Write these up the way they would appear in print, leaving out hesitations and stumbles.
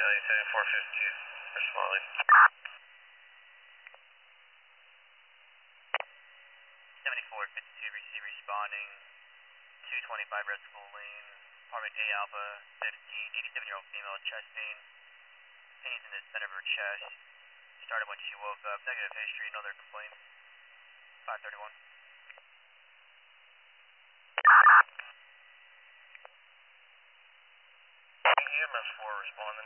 452, responding. 7452, receive responding. 225 Red School Lane, apartment A Alpha, 15, 87-year-old female, chest pain. Pains in the center of her chest. Started when she woke up. Negative history, no other complaints. 531. EMS 4 responding.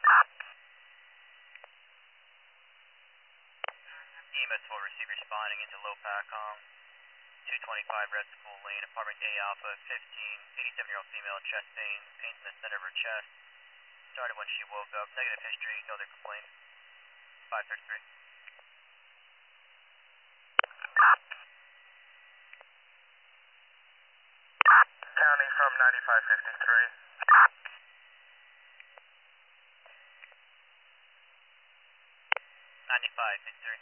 EMS 4 receive responding into low PACOM. 225 Red School Lane, apartment A Alpha, 15, 87-year-old female, chest pain. Pains in the center of her chest. Started when she woke up. Negative history, no other complaints. 533. County from 9553. 9553.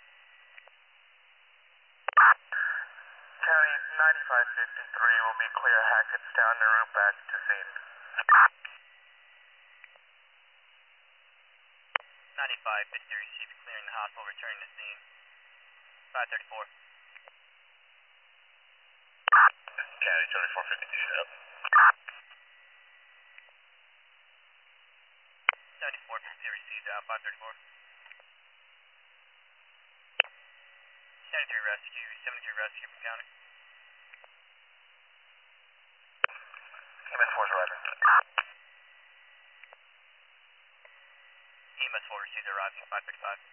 County 9553 will be clear Hackettstown en route back to scene. 9553 received clearing the hospital, returning to scene. 534. County 7452, up. 7452 received out, 534. 73 rescue, 73 rescue from county. EMS 4 is arriving. EMS 4 received arriving, 535.